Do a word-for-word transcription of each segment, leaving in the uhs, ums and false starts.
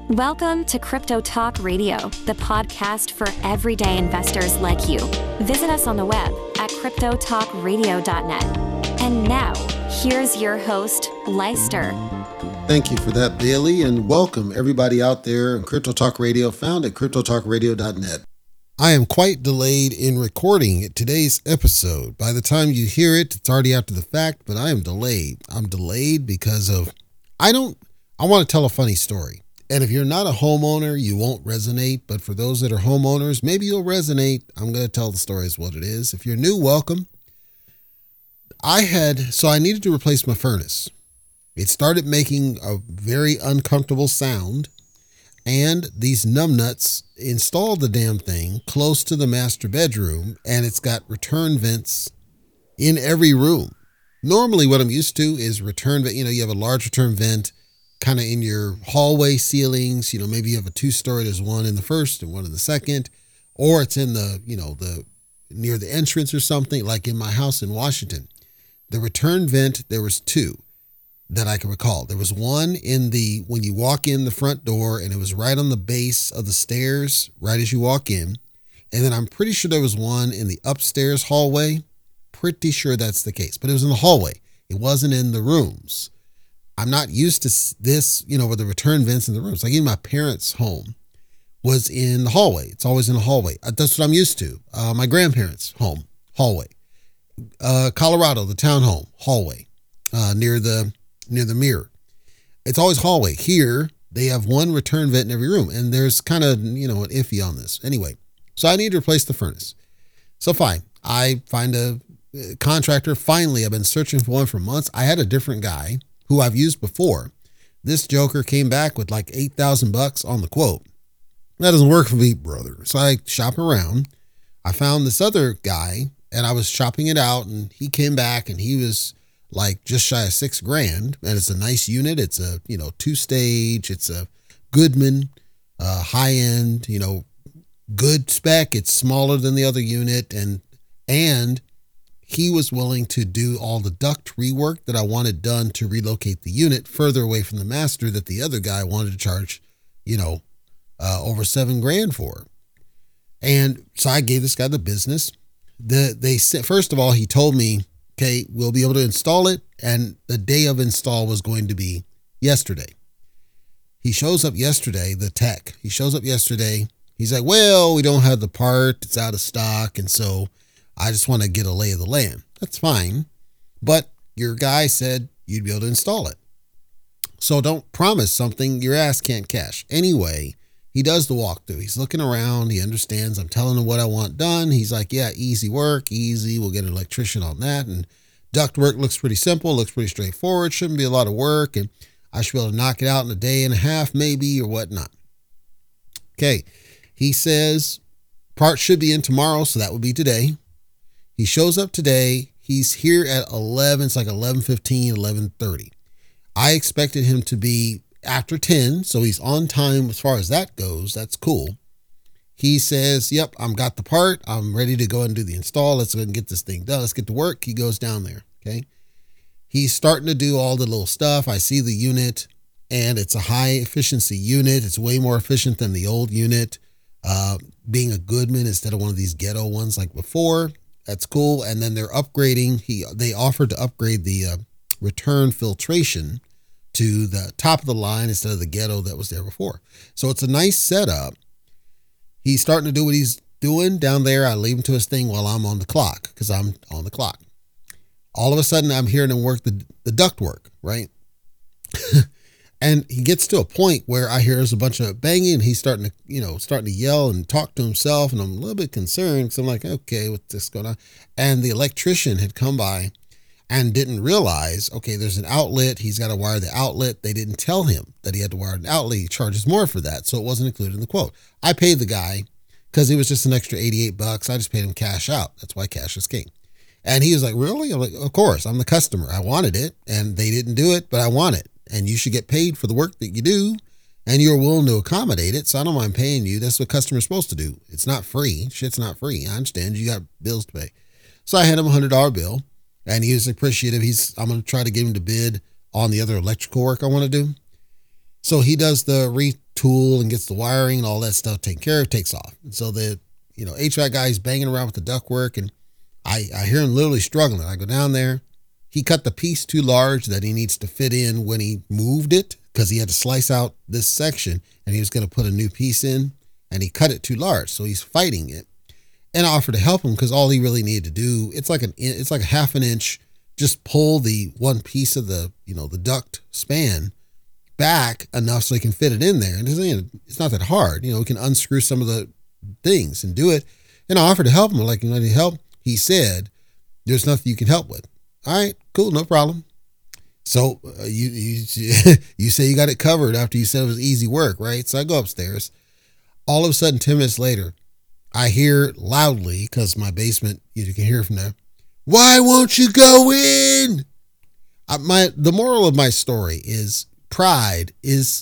Welcome to Crypto Talk Radio, the podcast for everyday investors like you. Visit us on the web at crypto talk radio dot net. And now, here's your host, Leister. Thank you for that, Bailey, and welcome everybody out there in Crypto Talk Radio, found at crypto talk radio dot net. I am quite delayed in recording today's episode. By the time you hear it, it's already after the fact, but I am delayed. I'm delayed because of, I don't, I want to tell a funny story. And if you're not a homeowner, you won't resonate. But for those that are homeowners, maybe you'll resonate. I'm going to tell the story as what it is. If you're new, welcome. I had, so I needed to replace my furnace. It started making a very uncomfortable sound. And these numbnuts installed the damn thing close to the master bedroom. And it's got return vents in every room. Normally what I'm used to is return vent. You know, you have a large return vent kind of in your hallway ceilings. You know, maybe you have a two-story, there's one in the first and one in the second, or it's in the, you know, the near the entrance or something, like in my house in Washington. The return vent, there was two that I can recall. There was one in the, when you walk in the front door, and it was right on the base of the stairs, right as you walk in. And then I'm pretty sure there was one in the upstairs hallway. Pretty sure that's the case, but it was in the hallway. It wasn't in the rooms. I'm not used to this, you know, with the return vents in the rooms. Like in my parents' home was in the hallway. It's always in the hallway. That's what I'm used to. Uh, my grandparents' home, hallway. Uh, Colorado, the townhome, hallway, uh, near the near the mirror. It's always hallway. Here, they have one return vent in every room, and there's kind of, you know, an iffy on this. Anyway, so I need to replace the furnace. So fine, I find a contractor. Finally, I've been searching for one for months. I had a different guy who I've used before. This joker came back with like eight thousand bucks on the quote. That doesn't work for me, brother. So I shop around. I found this other guy and I was shopping it out, and he came back and he was like just shy of six grand. And it's a nice unit. It's a, you know, two stage. It's a Goodman, uh, high end, you know, good spec. It's smaller than the other unit. And, and he was willing to do all the duct rework that I wanted done to relocate the unit further away from the master that the other guy wanted to charge, you know, uh, over seven grand for. And so I gave this guy the business. The, they said, first of all, he told me, okay, we'll be able to install it. And the day of install was going to be yesterday. He shows up yesterday, the tech, he shows up yesterday. He's like, well, we don't have the part. It's out of stock. And so I just want to get a lay of the land. That's fine. But your guy said you'd be able to install it. So don't promise something your ass can't cash. Anyway, he does the walkthrough. He's looking around. He understands. I'm telling him what I want done. He's like, yeah, easy work, easy. We'll get an electrician on that. And duct work looks pretty simple, looks pretty straightforward. Shouldn't be a lot of work. And I should be able to knock it out in a day and a half, maybe, or whatnot. Okay. He says parts should be in tomorrow. So that would be today. He shows up today. He's here at eleven. It's like eleven fifteen, eleven thirty. I expected him to be after ten. So he's on time as far as that goes. That's cool. He says, yep, I've got the part. I'm ready to go and do the install. Let's go and get this thing done. Let's get to work. He goes down there. Okay. He's starting to do all the little stuff. I see the unit, and it's a high efficiency unit. It's way more efficient than the old unit, uh, being a Goodman instead of one of these ghetto ones like before. That's cool. And then they're upgrading. He, they offered to upgrade the uh, return filtration to the top of the line instead of the ghetto that was there before. So it's a nice setup. He's starting to do what he's doing down there. I leave him to his thing while I'm on the clock because I'm on the clock. All of a sudden I'm hearing him work the, the duct work, right? And he gets to a point where I hear there's a bunch of banging, and he's starting to, you know, starting to yell and talk to himself. And I'm a little bit concerned because I'm like, okay, what's this going on? And the electrician had come by and didn't realize, okay, there's an outlet. He's got to wire the outlet. They didn't tell him that he had to wire an outlet. He charges more for that. So it wasn't included in the quote. I paid the guy because it was just an extra eighty-eight bucks. I just paid him cash out. That's why cash is king. And he was like, really? I'm like, of course, I'm the customer. I wanted it, and they didn't do it, but I want it. And you should get paid for the work that you do, and you're willing to accommodate it. So I don't mind paying you. That's what customers are supposed to do. It's not free. Shit's not free. I understand you got bills to pay. So I had him a hundred dollar bill, and he was appreciative. He's, I'm going to try to get him to bid on the other electrical work I want to do. So he does the tool and gets the wiring and all that stuff taken care of, takes off. And so the, you know, H V A C guy is banging around with the ductwork, and I, I hear him literally struggling. I go down there. He cut the piece too large that he needs to fit in when he moved it, because he had to slice out this section and he was going to put a new piece in, and he cut it too large. So he's fighting it. And I offered to help him because all he really needed to do, it's like an, it's like a half an inch, just pull the one piece of the, you know, the duct span back enough so he can fit it in there. And it's not that hard. You know, we can unscrew some of the things and do it. And I offered to help him. Like, you know, to help. He said, there's nothing you can help with. All right, cool, no problem. So uh, you, you you say you got it covered after you said it was easy work, right? So I go upstairs. All of a sudden, ten minutes later, I hear loudly, because my basement, you can hear from there, why won't you go in? I, my the moral of my story is pride is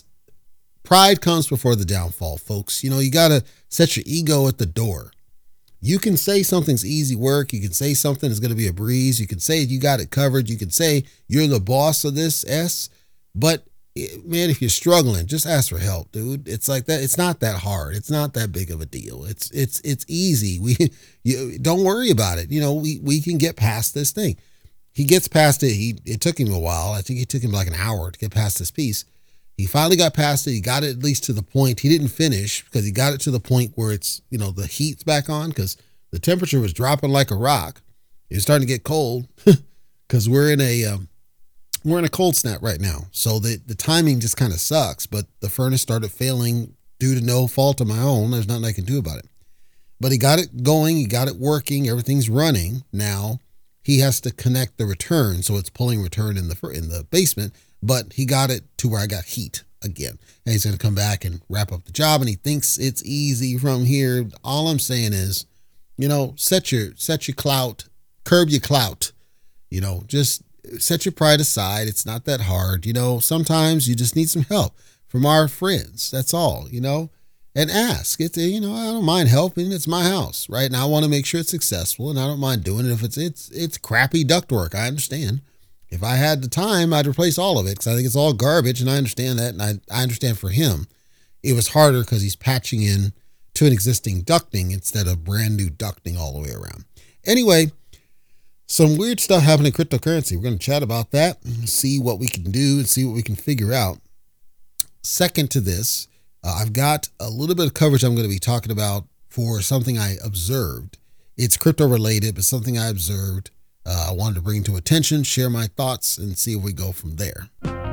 pride comes before the downfall, folks. You know, you got to set your ego at the door. You can say something's easy work. You can say something is going to be a breeze. You can say you got it covered. You can say you're the boss of this S. But man, if you're struggling, just ask for help, dude. It's like that. It's not that hard. It's not that big of a deal. It's it's it's easy. We you don't worry about it. You know, we we can get past this thing. He gets past it. He it took him a while. I think it took him like an hour to get past this piece. He finally got past it. He got it at least to the point. He didn't finish because he got it to the point where it's, you know, the heat's back on, because the temperature was dropping like a rock. It was starting to get cold because we're in a um, we're in a cold snap right now. So the the timing just kind of sucks. But the furnace started failing due to no fault of my own. There's nothing I can do about it. But he got it going. He got it working. Everything's running. Now he has to connect the return, so it's pulling return in the in the basement. But he got it to where I got heat again. And he's going to come back and wrap up the job. And he thinks it's easy from here. All I'm saying is, you know, set your, set your clout, curb your clout, you know, just set your pride aside. It's not that hard. You know, sometimes you just need some help from our friends. That's all, you know, and ask. It's, you know, I don't mind helping. It's my house, right? And I want to make sure it's successful, and I don't mind doing it. If it's, it's, it's crappy ductwork, I understand. If I had the time, I'd replace all of it, because I think it's all garbage, and I understand that, and I, I understand for him, it was harder because he's patching in to an existing ducting instead of brand new ducting all the way around. Anyway, some weird stuff happening in cryptocurrency. We're going to chat about that and see what we can do and see what we can figure out. Second to this, uh, I've got a little bit of coverage I'm going to be talking about for something I observed. It's crypto related, but something I observed. Uh, I wanted to bring to attention, share my thoughts, and see if we go from there.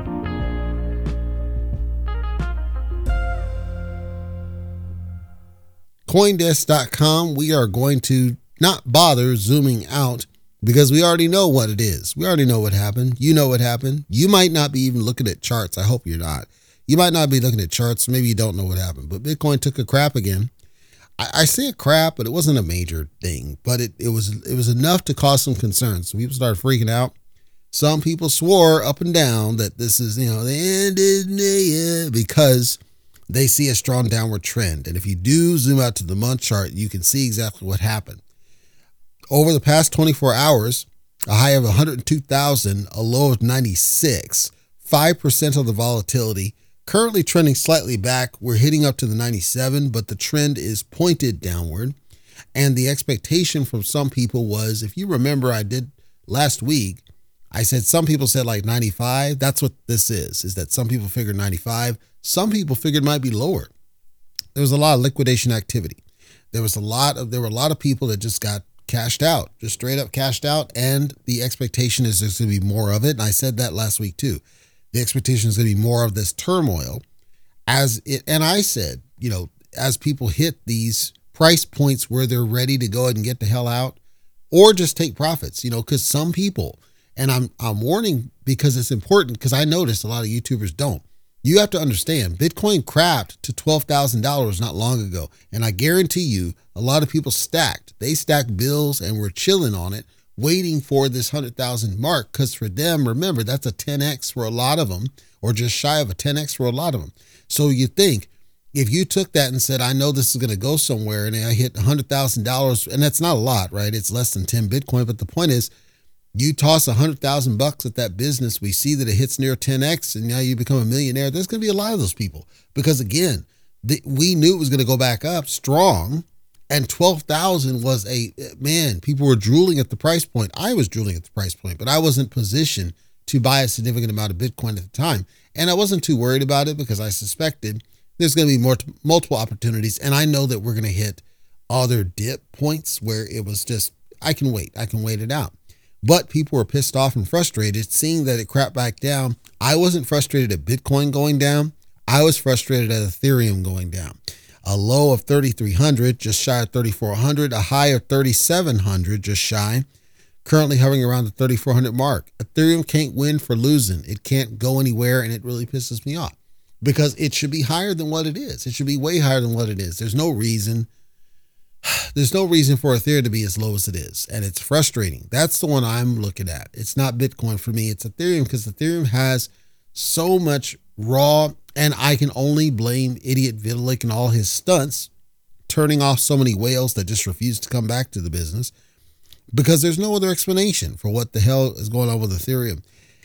Coindesk dot com, we are going to not bother zooming out because we already know what it is. We already know what happened. You know what happened. You might not be even looking at charts. I hope you're not. You might not be looking at charts. Maybe you don't know what happened, but Bitcoin took a crap again. I, I say a crap, but it wasn't a major thing, but it, it was it was enough to cause some concerns. So people started freaking out. Some people swore up and down that this is, you know, the end is near, because they see a strong downward trend. And if you do zoom out to the month chart, you can see exactly what happened. Over the past twenty-four hours, a high of one hundred two thousand, a low of ninety-six, five percent of the volatility. Currently trending slightly back. We're hitting up to the ninety-seven, but the trend is pointed downward. And the expectation from some people was, if you remember, I did last week, I said some people said like ninety-five. That's what this is, is that some people figured ninety-five. Some people figured it might be lower. There was a lot of liquidation activity. There was a lot of, there were a lot of people that just got cashed out, just straight up cashed out. And the expectation is there's going to be more of it. And I said that last week too. The expectation is going to be more of this turmoil as it, and I said, you know, as people hit these price points where they're ready to go ahead and get the hell out, or just take profits, you know, because some people, and I'm, I'm warning because it's important, because I noticed a lot of YouTubers don't. You have to understand, Bitcoin crapped to twelve thousand dollars not long ago. And I guarantee you a lot of people stacked, they stacked bills and were chilling on it, waiting for this one hundred thousand mark, because for them, remember, that's a ten X for a lot of them, or just shy of a ten X for a lot of them. So you think, if you took that and said, I know this is going to go somewhere, and I hit one hundred thousand dollars, and that's not a lot, right? It's less than ten Bitcoin, but the point is, You toss a hundred thousand bucks at that business, we see that it hits near ten X, and now you become a millionaire. There's going to be a lot of those people because, again, the, we knew it was going to go back up strong, and twelve thousand was a, man, people were drooling at the price point. I was drooling at the price point, but I wasn't positioned to buy a significant amount of Bitcoin at the time. And I wasn't too worried about it because I suspected there's going to be more multiple opportunities. And I know that we're going to hit other dip points where it was just, I can wait. I can wait it out. But people were pissed off and frustrated seeing that it crapped back down. I wasn't frustrated at Bitcoin going down. I was frustrated at Ethereum going down. A low of thirty-three hundred, just shy of thirty-four hundred, a high of thirty-seven hundred, just shy. Currently hovering around the thirty-four hundred mark. Ethereum can't win for losing. It can't go anywhere, and it really pisses me off because it should be higher than what it is. It should be way higher than what it is. There's no reason. There's no reason for Ethereum to be as low as it is, and it's frustrating. That's the one I'm looking at. It's not Bitcoin for me. It's Ethereum because Ethereum has so much raw, and I can only blame idiot Vitalik and all his stunts turning off so many whales that just refuse to come back to the business. Because there's no other explanation for what the hell is going on with Ethereum.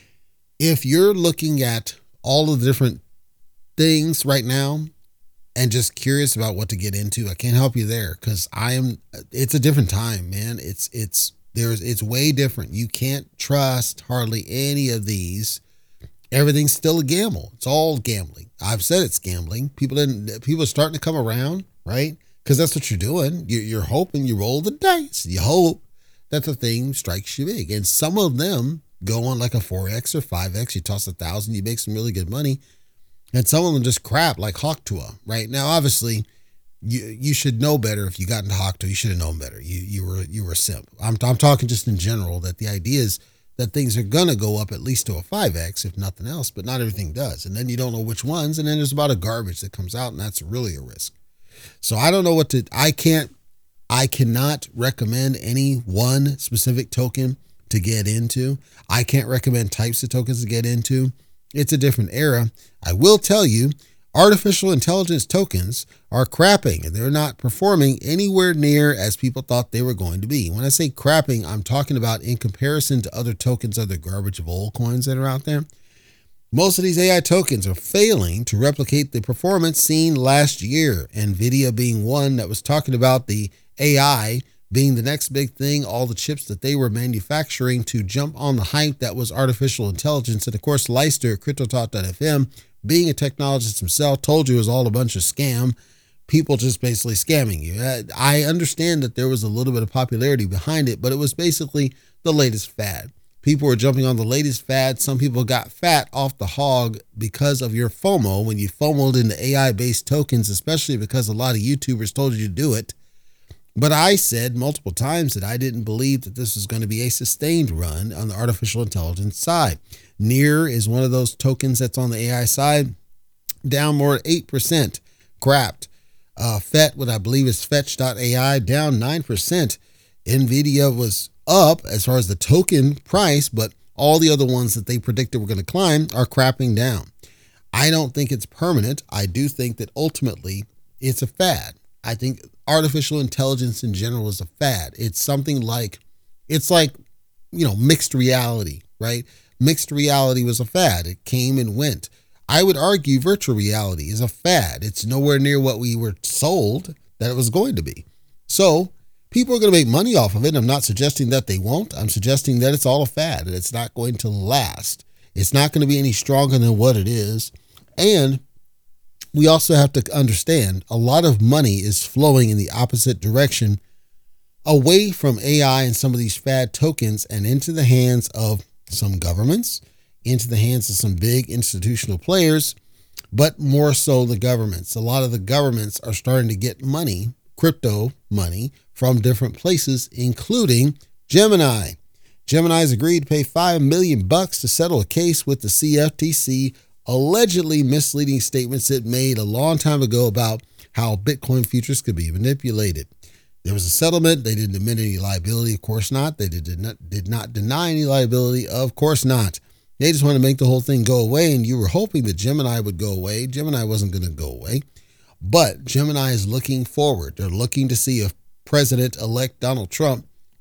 If you're looking at all of the different things right now and just curious about what to get into, I can't help you there because I am, it's a different time, man. It's, it's, there's, it's way different. You can't trust hardly any of these. Everything's still a gamble. It's all gambling. I've said it's gambling. People didn't, people are starting to come around, right? Because that's what you're doing. You're, you're hoping, you roll the dice. You hope that the thing strikes you big. And some of them go on like a four X or five X. You toss a thousand, you make some really good money. And some of them just crap like Hawktua, right? Now, obviously, you you should know better. If you got into Hawktua, you should have known better. You you were you were a simp. I'm, I'm talking just in general that the idea is that things are going to go up at least to a five X, if nothing else, but not everything does. And then you don't know which ones. And then there's about a garbage that comes out, and that's really a risk. So I don't know what to, I can't, I cannot recommend any one specific token to get into. I can't recommend types of tokens to get into. It's a different era. I will tell you, artificial intelligence tokens are crapping and they're not performing anywhere near as people thought they were going to be. When I say crapping, I'm talking about in comparison to other tokens, other garbage of old coins that are out there. Most of these A I tokens are failing to replicate the performance seen last year. NVIDIA being one that was talking about the A I being the next big thing, all the chips that they were manufacturing to jump on the hype that was artificial intelligence. And of course, Leister at CryptoTalk dot F M, being a technologist himself, told you it was all a bunch of scam, people just basically scamming you. I understand that there was a little bit of popularity behind it, but it was basically the latest fad. People were jumping on the latest fad. Some people got fat off the hog because of your FOMO. When you FOMO'd into A I-based tokens, especially because a lot of YouTubers told you to do it. But I said multiple times that I didn't believe that this was going to be a sustained run on the artificial intelligence side. Near is one of those tokens that's on the A I side, down more at eight percent, crapped. Uh, F E T, what I believe is Fetch dot A I, down nine percent. NVIDIA was up as far as the token price, but all the other ones that they predicted were going to climb are crapping down. I don't think it's permanent. I do think that ultimately it's a fad. I think artificial intelligence in general is a fad. It's something like, it's like, you know, mixed reality, right? Mixed reality was a fad. It came and went. I would argue virtual reality is a fad. It's nowhere near what we were sold that it was going to be. So people are going to make money off of it. I'm not suggesting that they won't. I'm suggesting that it's all a fad and it's not going to last. It's not going to be any stronger than what it is. And we also have to understand a lot of money is flowing in the opposite direction, away from A I and some of these fad tokens and into the hands of some governments, into the hands of some big institutional players, but more so the governments. A lot of the governments are starting to get money, crypto money, from different places, including Gemini. Gemini's agreed to pay five million bucks to settle a case with the C F T C, allegedly misleading statements it made a long time ago about how Bitcoin futures could be manipulated. There was a settlement. They didn't admit any liability. Of course not. They did not, did not deny any liability. Of course not. They just want to make the whole thing go away. And you were hoping that Gemini would go away. Gemini wasn't going to go away. But Gemini is looking forward. They're looking to see if President-elect Donald Trump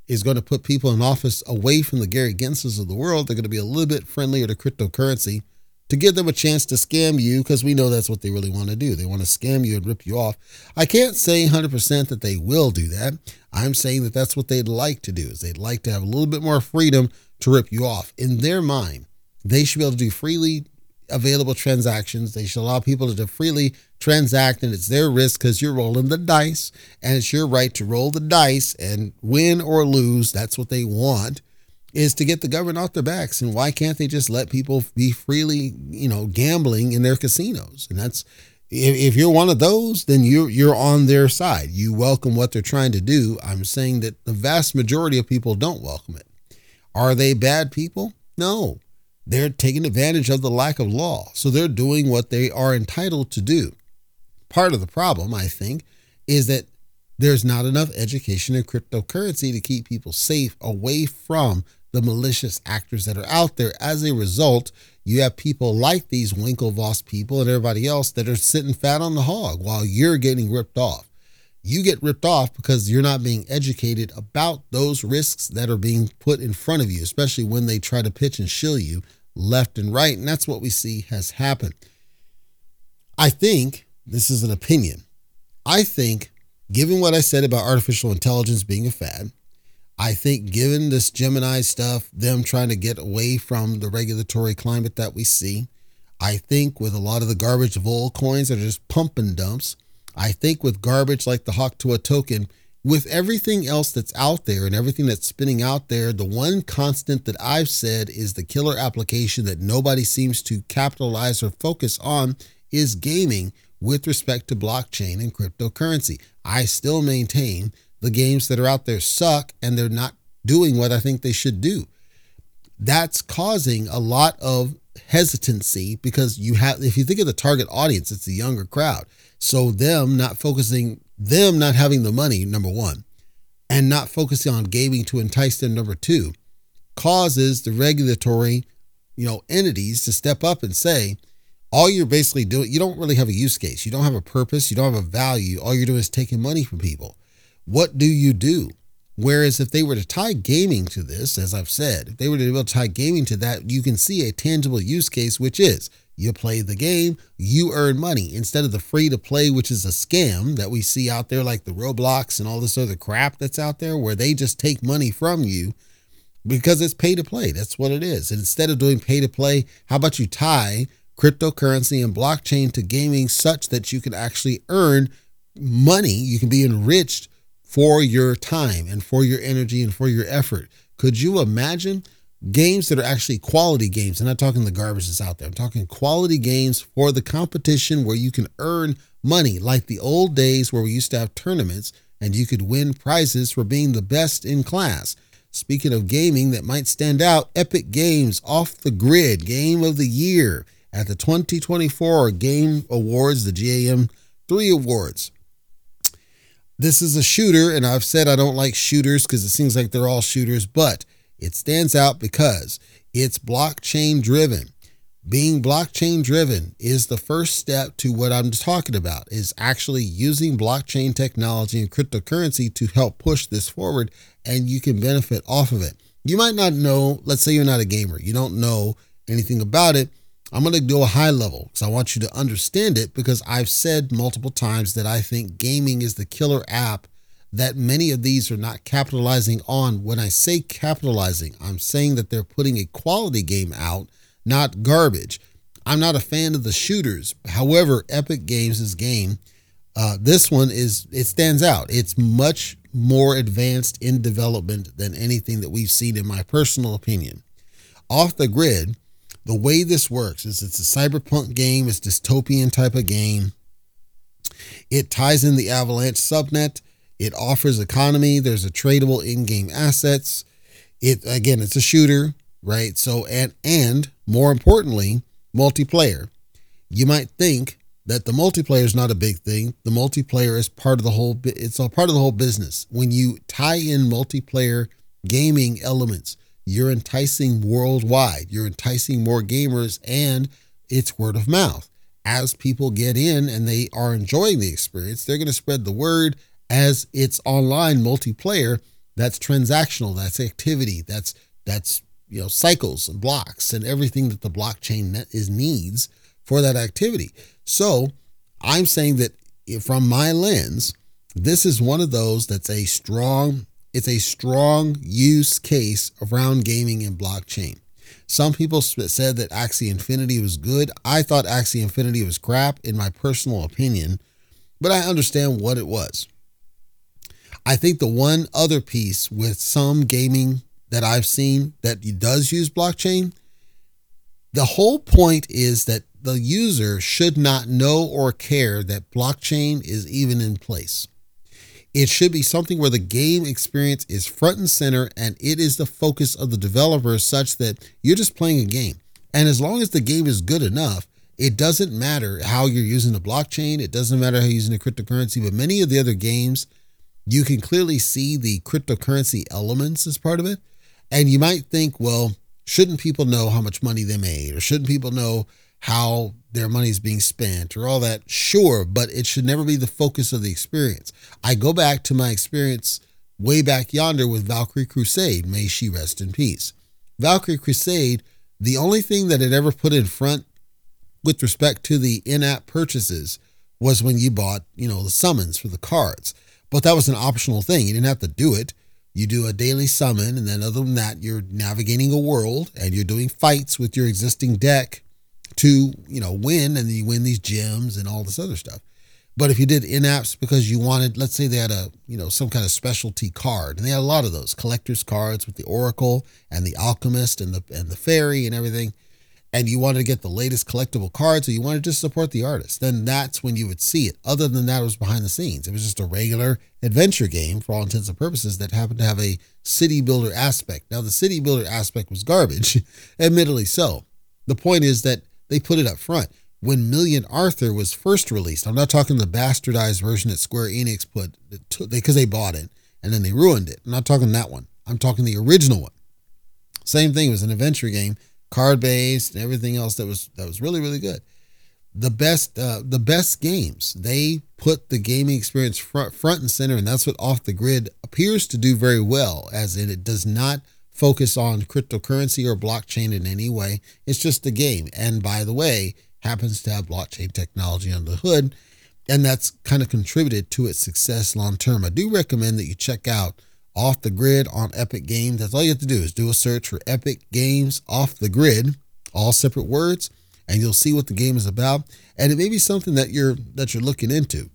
is going to put people in office away from the Gary Genses of the world. They're going to be a little bit friendlier to cryptocurrency to give them a chance to scam you, because we know that's what they really want to do. They want to scam you and rip you off. I can't say one hundred percent that they will do that. I'm saying that that's what they'd like to do, is they'd like to have a little bit more freedom to rip you off. In their mind, they should be able to do freely available transactions. They should allow people to freely transact, and it's their risk because you're rolling the dice, and it's your right to roll the dice and win or lose. That's what they want, is to get the government off their backs. And why can't they just let people be freely, you know, gambling in their casinos? And that's, if, if you're one of those, then you're, you're on their side. You welcome what they're trying to do. I'm saying that the vast majority of people don't welcome it. Are they bad people? No. They're taking advantage of the lack of law. So they're doing what they are entitled to do. Part of the problem, I think, is that there's not enough education in cryptocurrency to keep people safe away from the malicious actors that are out there. As a result, you have people like these Winklevoss people and everybody else that are sitting fat on the hog while you're getting ripped off. You get ripped off because you're not being educated about those risks that are being put in front of you, especially when they try to pitch and shill you left and right. And that's what we see has happened. I think, this is an opinion, I think, given what I said about artificial intelligence being a fad, I think given this Gemini stuff, them trying to get away from the regulatory climate that we see, I think with a lot of the garbage of old coins that are just pump and dumps, I think with garbage like the Haktua token, with everything else that's out there and everything that's spinning out there, the one constant that I've said is the killer application that nobody seems to capitalize or focus on is gaming with respect to blockchain and cryptocurrency. I still maintain the games that are out there suck and they're not doing what I think they should do. That's causing a lot of hesitancy because you have, if you think of the target audience, it's the younger crowd. So them not focusing, them not having the money, number one, and not focusing on gaming to entice them, number two, causes the regulatory, you know, entities to step up and say, all you're basically doing, you don't really have a use case. You don't have a purpose. You don't have a value. All you're doing is taking money from people. What do you do? Whereas if they were to tie gaming to this, as I've said, if they were to be able to tie gaming to that, you can see a tangible use case, which is you play the game, you earn money instead of the free to play, which is a scam that we see out there, like the Roblox and all this other crap that's out there where they just take money from you because it's pay to play. That's what it is. And instead of doing pay to play, how about you tie cryptocurrency and blockchain to gaming such that you can actually earn money, you can be enriched for your time and for your energy and for your effort. Could you imagine games that are actually quality games? I'm not talking the garbage that's out there. I'm talking quality games for the competition where you can earn money, like the old days where we used to have tournaments and you could win prizes for being the best in class. Speaking of gaming that might stand out, Epic Games Off the Grid Game of the Year at the twenty twenty-four Game Awards, the G A M three Awards. This is a shooter, and I've said I don't like shooters because it seems like they're all shooters, but it stands out because it's blockchain driven. Being blockchain driven is the first step to what I'm talking about, is actually using blockchain technology and cryptocurrency to help push this forward, and you can benefit off of it. You might not know, let's say you're not a gamer, you don't know anything about it. I'm going to do a high level because I want you to understand it, because I've said multiple times that I think gaming is the killer app that many of these are not capitalizing on. When I say capitalizing, I'm saying that they're putting a quality game out, not garbage. I'm not a fan of the shooters. However, Epic Games' game, uh, this one is, it stands out. It's much more advanced in development than anything that we've seen, in my personal opinion. Off the Grid, the way this works is it's a cyberpunk game. It's dystopian type of game. It ties in the Avalanche subnet. It offers economy. There's a tradable in-game assets. It, again, it's a shooter, right? So, and, and more importantly, multiplayer. You might think that the multiplayer is not a big thing. The multiplayer is part of the whole, it's a part of the whole business. When you tie in multiplayer gaming elements, you're enticing worldwide. You're enticing more gamers, and it's word of mouth. As people get in and they are enjoying the experience, they're going to spread the word as it's online multiplayer. That's transactional. That's activity. That's, that's, you know, cycles and blocks and everything that the blockchain net is needs for that activity. So I'm saying that from my lens, this is one of those that's a strong, it's a strong use case around gaming and blockchain. Some people said that Axie Infinity was good. I thought Axie Infinity was crap in my personal opinion, but I understand what it was. I think the one other piece with some gaming that I've seen that does use blockchain, the whole point is that the user should not know or care that blockchain is even in place. It should be something where the game experience is front and center and it is the focus of the developer such that you're just playing a game. And as long as the game is good enough, it doesn't matter how you're using the blockchain. It doesn't matter how you're using the cryptocurrency, but many of the other games, you can clearly see the cryptocurrency elements as part of it. And you might think, well, shouldn't people know how much money they made? Or shouldn't people know how their money is being spent or all that? Sure, but it should never be the focus of the experience. I go back to my experience way back yonder with Valkyrie Crusade. May she rest in peace. Valkyrie Crusade, the only thing that it ever put in front with respect to the in-app purchases was when you bought, you know, the summons for the cards. But that was an optional thing. You didn't have to do it. You do a daily summon, and then other than that, you're navigating a world and you're doing fights with your existing deck to, you know, win, and then you win these gems and all this other stuff. But if you did in-apps because you wanted, let's say they had a, you know, some kind of specialty card, and they had a lot of those collector's cards with the Oracle and the Alchemist and the and the Fairy and everything, and you wanted to get the latest collectible cards, or you wanted to just support the artist, then that's when you would see it. Other than that, it was behind the scenes. It was just a regular adventure game for all intents and purposes that happened to have a city builder aspect. Now, the city builder aspect was garbage, admittedly so. The point is that they put it up front. When Million Arthur was first released, I'm not talking the bastardized version that Square Enix put, because they bought it and then they ruined it. I'm not talking that one. I'm talking the original one. Same thing, it was an adventure game, card-based and everything else that was that was really, really good. The best uh, the best games, they put the gaming experience front, front and center, and that's what Off the Grid appears to do very well, as in it does not focus on cryptocurrency or blockchain in any way. It's just a game. And by the way, happens to have blockchain technology under the hood, and that's kind of contributed to its success long term. I do recommend that you check out Off the Grid on Epic Games. That's all you have to do is do a search for Epic Games Off the Grid, all separate words, and you'll see what the game is about. And it may be something that you're that you're looking into.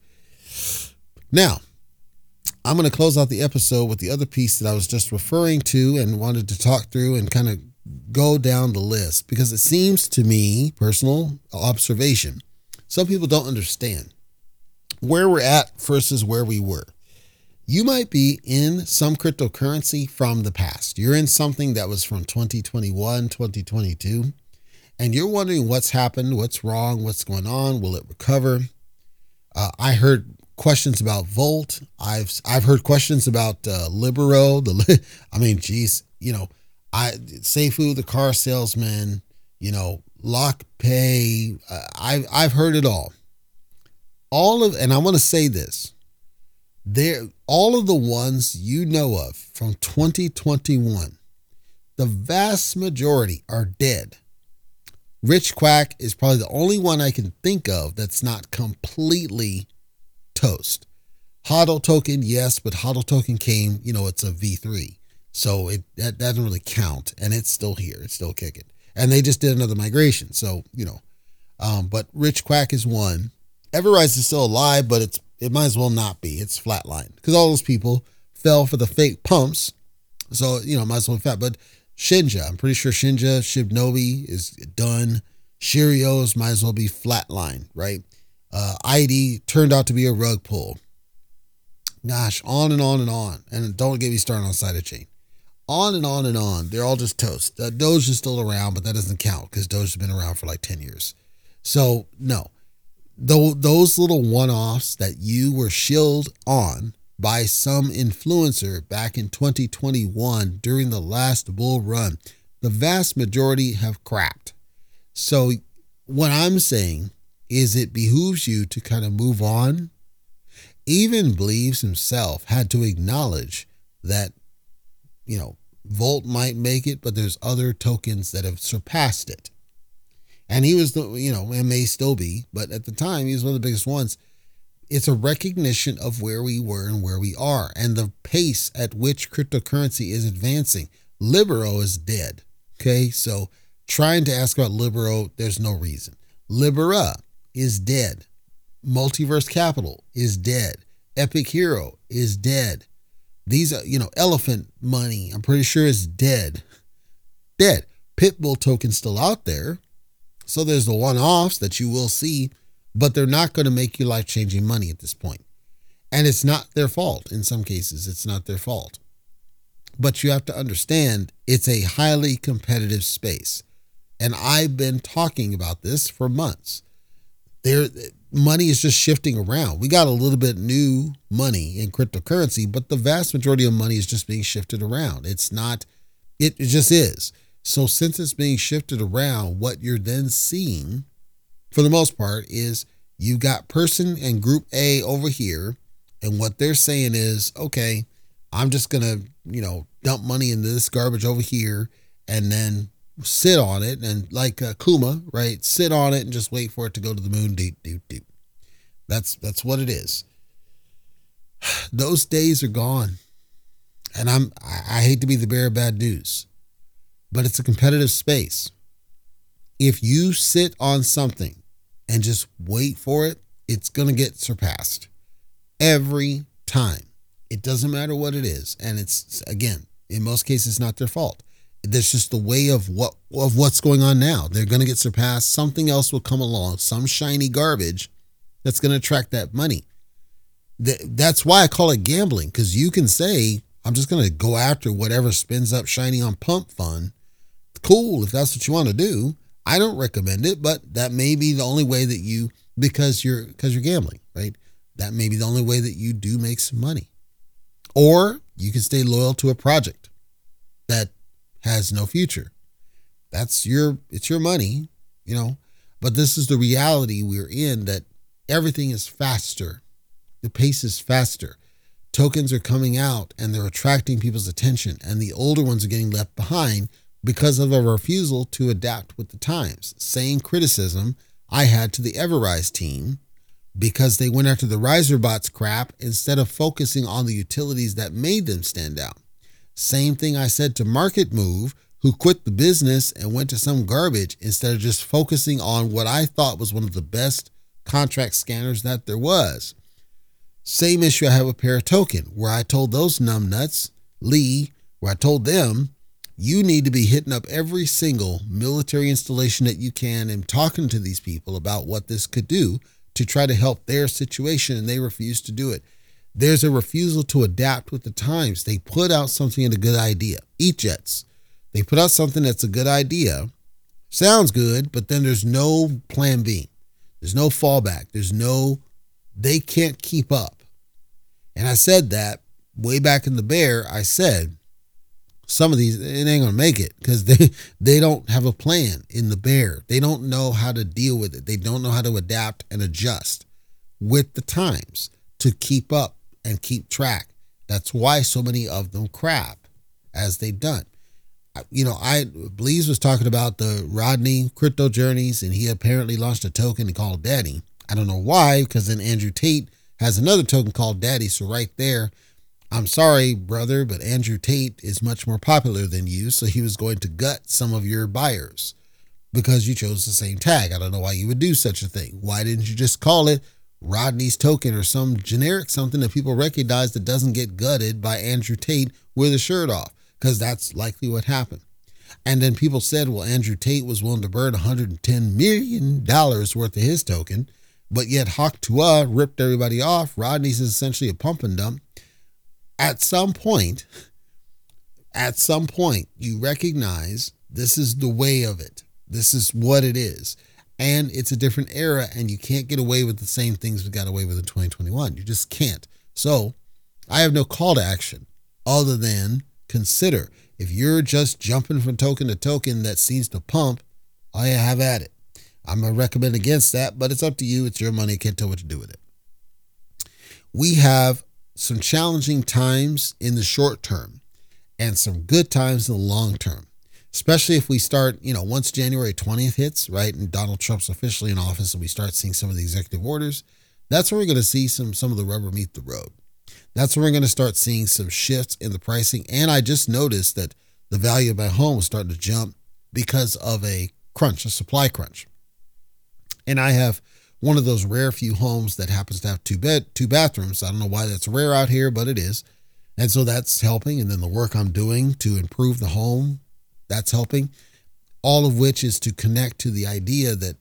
Now, I'm going to close out the episode with the other piece that I was just referring to and wanted to talk through and kind of go down the list, because it seems to me, personal observation, some people don't understand where we're at versus where we were. You might be in some cryptocurrency from the past. You're in something that was from twenty twenty-one, twenty twenty-two, and you're wondering what's happened, what's wrong, what's going on, will it recover? Uh, I heard questions about Volt. I've I've heard questions about uh, Libero. The I mean, geez, you know, I Seifu, the car salesman, you know, LockPay. Uh, I've I've heard it all. All of, and I want to say this, there, all of the ones you know of from twenty twenty-one, the vast majority are dead. Rich Quack is probably the only one I can think of that's not completely toast. HODL token, yes, but HODL token came, you know, it's a V three. So it that, that doesn't really count, and it's still here. It's still kicking. And they just did another migration. So, you know, um, but Rich Quack is one. Everrise is still alive, but it's it might as well not be. It's flatlined because all those people fell for the fake pumps. So, you know, might as well be fat. But Shinja, I'm pretty sure Shinja, Shibnobi is done. Shirios might as well be flatlined, right? Uh, I D turned out to be a rug pull. Gosh, on and on and on. And don't get me started on Sidechain. On and on and on. They're all just toast. Uh, Doge is still around, but that doesn't count because Doge has been around for like ten years. So, no. Though those little one-offs that you were shilled on by some influencer back in twenty twenty-one during the last bull run, the vast majority have cracked. So what I'm saying is it behooves you to kind of move on. Even Believes himself had to acknowledge that you know, Volt might make it, but there's other tokens that have surpassed it. And he was the, you know, and may still be, but at the time, he was one of the biggest ones. It's a recognition of where we were and where we are and the pace at which cryptocurrency is advancing. Libero is dead. Okay. So trying to ask about Libero, there's no reason. Libera is dead. Multiverse Capital is dead. Epic Hero is dead. These are, you know, Elephant Money, I'm pretty sure is dead. Dead. Pitbull token's still out there. So there's the one-offs that you will see, but they're not going to make you life-changing money at this point. And it's not their fault. In some cases, it's not their fault. But you have to understand, it's a highly competitive space. And I've been talking about this for months. There, money is just shifting around. We got a little bit new money in cryptocurrency, but the vast majority of money is just being shifted around. It's not, it, it just is. So since it's being shifted around, what you're then seeing, for the most part, is you've got person and group A over here, and what they're saying is, okay, I'm just going to, you know, dump money into this garbage over here and then sit on it. And like uh, Kuma, right? Sit on it and just wait for it to go to the moon. Deep, deep, deep. That's, that's what it is. Those days are gone. And I'm, I, I hate to be the bearer of bad news, but it's a competitive space. If you sit on something and just wait for it, it's going to get surpassed every time. It doesn't matter what it is. And it's, again, in most cases, not their fault. There's just the way of what of what's going on now. They're going to get surpassed. Something else will come along, some shiny garbage that's going to attract that money. That's why I call it gambling, because you can say, I'm just going to go after whatever spins up shiny on pump fun. Cool, if that's what you want to do. I don't recommend it, but that may be the only way that you, because you're because you're gambling, right? That may be the only way that you do make some money. Or you can stay loyal to a project that has no future. That's your, it's your money, you know, but this is the reality we're in, that everything is faster. The pace is faster. Tokens are coming out and they're attracting people's attention, and the older ones are getting left behind because of a refusal to adapt with the times. Same criticism I had to the Everrise team, because they went after the RiserBots crap instead of focusing on the utilities that made them stand out. Same thing I said to Market Move, who quit the business and went to some garbage instead of just focusing on what I thought was one of the best contract scanners that there was. Same issue I had with Paratoken, where I told those numbnuts, Lee, where I told them, you need to be hitting up every single military installation that you can and talking to these people about what this could do to try to help their situation, and they refuse to do it. There's a refusal to adapt with the times. They put out something and a good idea. EatJets. They put out something that's a good idea. Sounds good, but then there's no plan B. There's no fallback. There's no, they can't keep up. And I said that way back in the bear. I said, some of these, it ain't going to make it, because they, they don't have a plan in the bear. They don't know how to deal with it. They don't know how to adapt and adjust with the times to keep up and keep track. That's why so many of them crap as they've done. You know, I Bleez was talking about the Rodney crypto journeys, and he apparently launched a token called Daddy. I don't know why, because then Andrew Tate has another token called Daddy. So right there, I'm sorry, brother, but Andrew Tate is much more popular than you. So he was going to gut some of your buyers because you chose the same tag. I don't know why you would do such a thing. Why didn't you just call it Rodney's token or some generic something that people recognize that doesn't get gutted by Andrew Tate with a shirt off? Because that's likely what happened. And then people said, well, Andrew Tate was willing to burn one hundred ten million dollars worth of his token, but yet Hawk Tuah ripped everybody off. Rodney's is essentially a pump and dump. At some point, at some point, you recognize this is the way of it. This is what it is. And it's a different era, and you can't get away with the same things we got away with in twenty twenty-one. You just can't. So I have no call to action other than consider. If you're just jumping from token to token that seems to pump, I have at it. I'm going to recommend against that, but it's up to you. It's your money. I can't tell what to do with it. We have some challenging times in the short term, and some good times in the long term, especially if we start, you know, once January twentieth hits, right, and Donald Trump's officially in office and we start seeing some of the executive orders, that's where we're going to see some, some of the rubber meet the road. That's where we're going to start seeing some shifts in the pricing. And I just noticed that the value of my home was starting to jump because of a crunch, a supply crunch. And I have one of those rare few homes that happens to have two bed, two bathrooms. I don't know why that's rare out here, but it is. And so that's helping. And then the work I'm doing to improve the home, that's helping. All of which is to connect to the idea that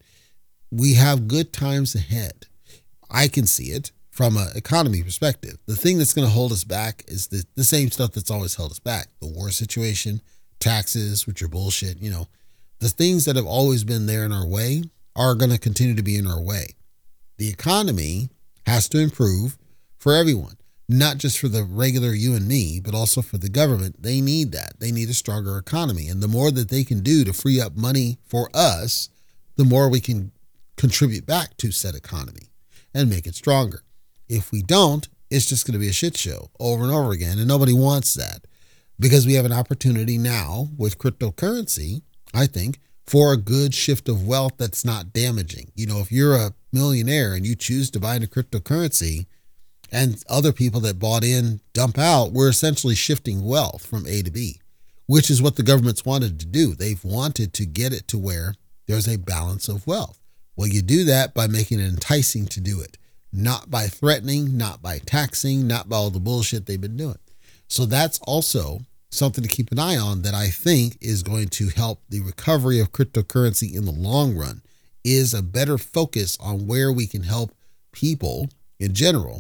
we have good times ahead. I can see it from an economy perspective. The thing that's going to hold us back is the, the same stuff that's always held us back. The war situation, taxes, which are bullshit. You know, the things that have always been there in our way are going to continue to be in our way. The economy has to improve for everyone, not just for the regular you and me, but also for the government. They need that. They need a stronger economy. And the more that they can do to free up money for us, the more we can contribute back to said economy and make it stronger. If we don't, it's just going to be a shit show over and over again. And nobody wants that, because we have an opportunity now with cryptocurrency, I think, for a good shift of wealth that's not damaging. You know, if you're a millionaire and you choose to buy into cryptocurrency and other people that bought in dump out, we're essentially shifting wealth from A to B, which is what the government's wanted to do. They've wanted to get it to where there's a balance of wealth. Well, you do that by making it enticing to do it. Not by threatening, not by taxing, not by all the bullshit they've been doing. So that's also something to keep an eye on that I think is going to help the recovery of cryptocurrency in the long run, is a better focus on where we can help people in general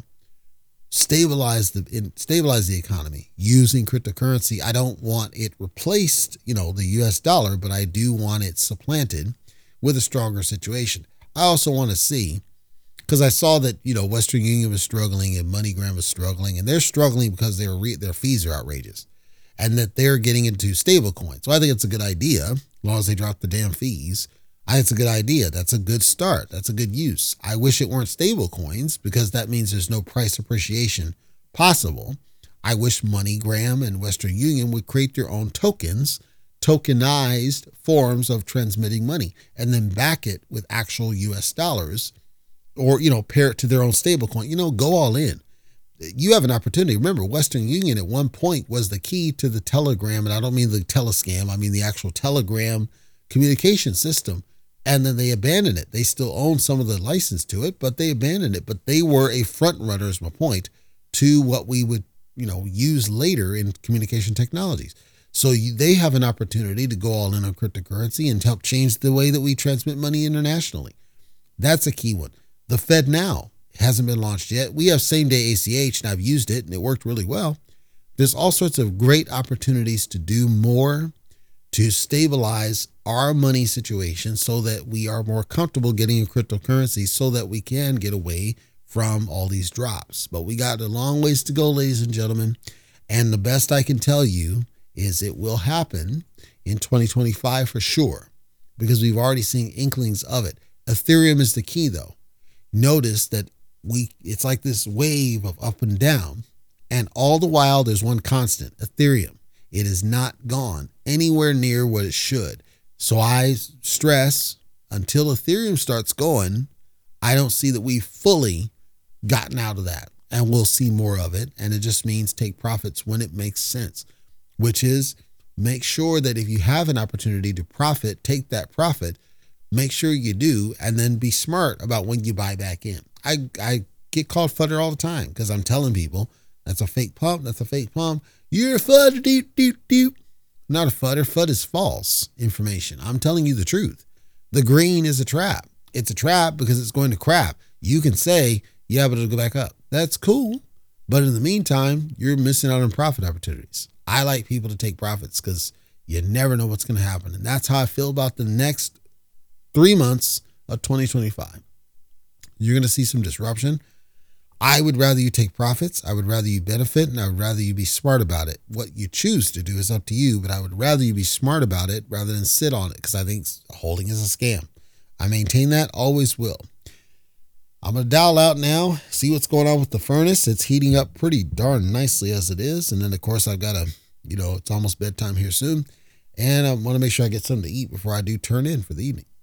stabilize the in, stabilize the economy using cryptocurrency. I don't want it replaced, you know, the U S dollar, but I do want it supplanted with a stronger situation. I also want to see, because I saw that, you know, Western Union was struggling and MoneyGram was struggling, and they're struggling because their re- their fees are outrageous, and that they're getting into stable coins. So I think it's a good idea, as long as they drop the damn fees. I think it's a good idea. That's a good start. That's a good use. I wish it weren't stable coins, because that means there's no price appreciation possible. I wish MoneyGram and Western Union would create their own tokens, tokenized forms of transmitting money, and then back it with actual U S dollars. Or, you know, pair it to their own stable coin, you know, go all in. You have an opportunity. Remember, Western Union at one point was the key to the Telegram. And I don't mean the telescam. I mean the actual Telegram communication system. And then they abandoned it. They still own some of the license to it, but they abandoned it. But they were a front runner, is my point, to what we would, you know, use later in communication technologies. So you, they have an opportunity to go all in on cryptocurrency and help change the way that we transmit money internationally. That's a key one. The FedNow hasn't been launched yet. We have same day A C H, and I've used it and it worked really well. There's all sorts of great opportunities to do more to stabilize our money situation so that we are more comfortable getting in cryptocurrency, so that we can get away from all these drops. But we got a long ways to go, ladies and gentlemen. And the best I can tell you is it will happen in twenty twenty-five for sure, because we've already seen inklings of it. Ethereum is the key, though. Notice that we it's like this wave of up and down, and all the while there's one constant: Ethereum. It is not gone anywhere near what it should. So I stress, until Ethereum starts going, I don't see that we've fully gotten out of that, and we'll see more of it. And it just means take profits when it makes sense, which is make sure that if you have an opportunity to profit, take that profit. Make sure you do, and then be smart about when you buy back in. I, I get called fudder all the time because I'm telling people that's a fake pump. That's a fake pump. You're a fudder. Doop, doop, doop. Not a fudder. F U D is false information. I'm telling you the truth. The green is a trap. It's a trap because it's going to crap. You can say, yeah, but it'll go back up. That's cool. But in the meantime, you're missing out on profit opportunities. I like people to take profits because you never know what's going to happen. And that's how I feel about the next three months of twenty twenty-five. You're going to see some disruption. I would rather you take profits. I would rather you benefit, and I would rather you be smart about it. What you choose to do is up to you, but I would rather you be smart about it rather than sit on it, because I think holding is a scam. I maintain that, always will. I'm going to dial out now, see what's going on with the furnace. It's heating up pretty darn nicely as it is. And then, of course, I've got to you know, it's almost bedtime here soon. And I want to make sure I get something to eat before I do turn in for the evening.